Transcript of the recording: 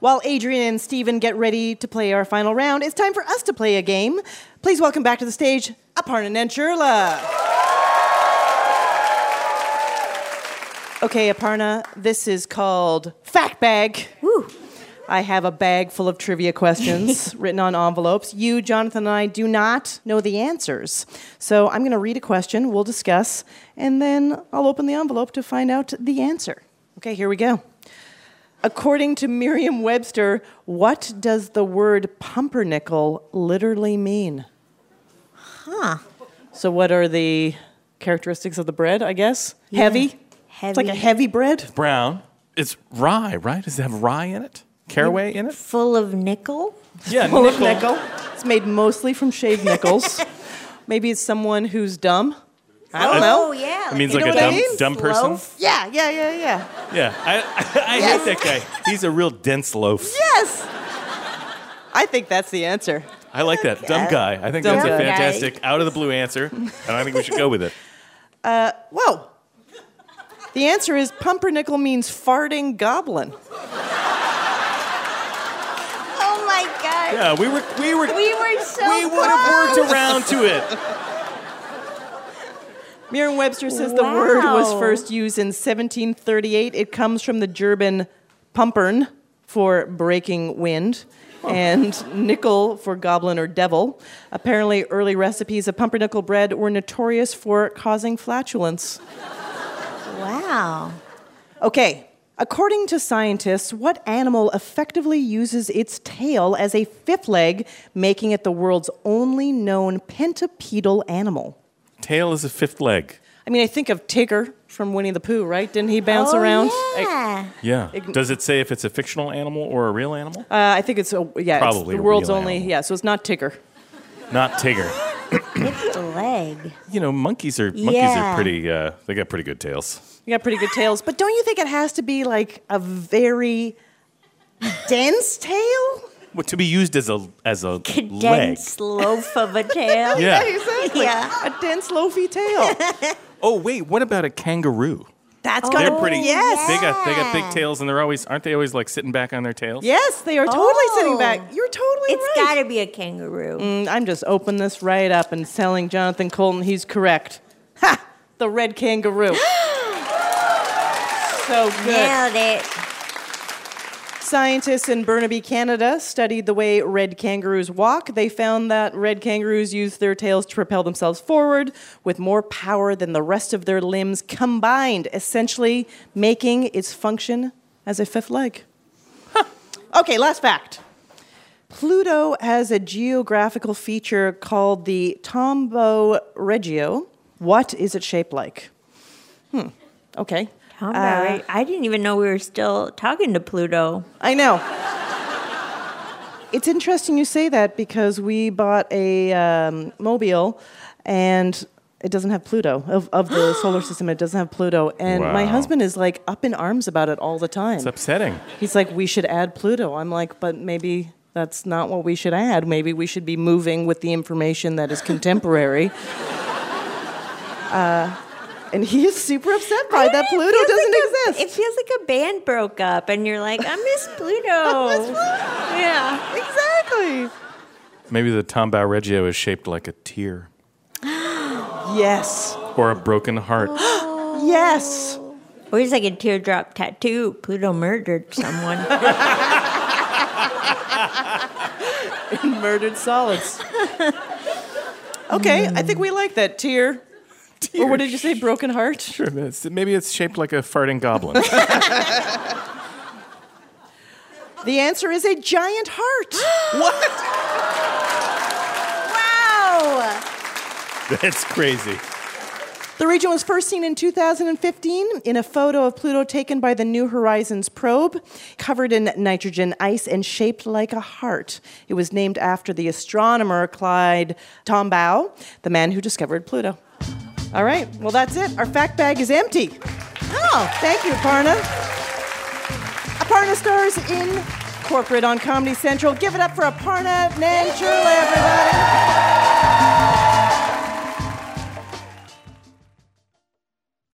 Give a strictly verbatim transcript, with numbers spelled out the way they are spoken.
While Adrian and Steven get ready to play our final round, it's time for us to play a game. Please welcome back to the stage, Aparna Nancherla. Okay, Aparna, this is called Fact Bag. Woo. I have a bag full of trivia questions written on envelopes. You, Jonathan, and I do not know the answers. So I'm going to read a question, we'll discuss, and then I'll open the envelope to find out the answer. Okay, here we go. According to Merriam-Webster, what does the word pumpernickel literally mean? Huh. So what are the characteristics of the bread, I guess? Yeah. Heavy? Heavy. It's like a heavy bread? Brown. It's rye, right? Does it have rye in it? Caraway in it? Full of nickel? Yeah, Full nickel. of nickel. It's made mostly from shaved nickels. Maybe it's someone who's dumb. I don't oh, know. yeah. It means You like know a what I dumb, mean? dumb person? Loaf? Yeah, yeah, yeah, yeah. Yeah, I, I, I Yes. hate that guy. He's a real dense loaf. Yes! I think that's the answer. I like that. Dumb guy. I think Dumb that's a guy. fantastic, out of the blue answer, and I think we should go with it. Whoa. The answer is pumpernickel means farting goblin. Oh my God. Yeah, we were, we were, We were so we would have close. worked around to it. Merriam-Webster says the word was Wow. first used in seventeen thirty-eight. It comes from the German pumpern for breaking wind and nickel for goblin or devil. Apparently, early recipes of pumpernickel bread were notorious for causing flatulence. Wow. Okay, according to scientists, what animal effectively uses its tail as a fifth leg, making it the world's only known pentapedal animal? Tail is a fifth leg. I mean, I think of Tigger from Winnie the Pooh, right? Didn't he bounce oh, around? Yeah. Yeah. Ig- Does it say if it's a fictional animal or a real animal? Uh, I think it's, a, yeah, Probably it's a the world's real only, animal. yeah, so it's not Tigger. Not Tigger. Fifth leg. You know, monkeys are monkeys Yeah. are pretty. Uh, they got pretty good tails. You got pretty good tails, but don't you think it has to be like a very dense tail? Well, to be used as a as a leg. Condensed loaf of a tail. Yeah. Exactly. Yeah. A dense, loafy tail. Oh wait, what about a kangaroo? That's Oh, got They're pretty. Yes. They got they got big Yeah. tails, and they're always aren't they always like sitting back on their tails? Yes, they are totally Oh. sitting back. You're totally It's right. got to be a kangaroo. Mm, I'm just opening this right up and telling Jonathan Colton he's correct. Ha! The red kangaroo. So good. Nailed it. Scientists in Burnaby, Canada, studied the way red kangaroos walk. They found that red kangaroos use their tails to propel themselves forward with more power than the rest of their limbs combined, essentially making its function as a fifth leg. Huh. Okay, last fact. Pluto has a geographical feature called the Tombaugh Regio. What is it shaped like? Hmm. Okay. How Uh, about it? I didn't even know we were still talking to Pluto. I know. It's interesting you say that because we bought a um, mobile and it doesn't have Pluto. Of, of the solar system, it doesn't have Pluto. And my Wow. husband is like up in arms about it all the time. It's upsetting. He's like, we should add Pluto. I'm like, but maybe that's not what we should add. Maybe we should be moving with the information that is contemporary. uh, and he is super upset by that Pluto It feels doesn't like a- exist. It feels like a band broke up, and you're like, I miss Pluto. miss Pluto. Yeah. Exactly. Maybe the Tombaugh Regio is shaped like a tear Yes. or a broken heart. Yes. Or it's like a teardrop tattoo. Pluto murdered someone. Murdered solids. Okay, I think we like that. Tear. Or what did you say? Broken heart? Sure, it's- maybe it's shaped like a farting goblin. The answer is a giant heart. Wow. That's crazy. The region was first seen in two thousand fifteen in a photo of Pluto taken by the New Horizons probe, covered in nitrogen ice and shaped like a heart. It was named after the astronomer Clyde Tombaugh, the man who discovered Pluto. All right, well, that's it. Our fact bag is empty. Oh, thank you, Aparna. Aparna stars in Corporate on Comedy Central. Give it up for Aparna Nancherla, everybody.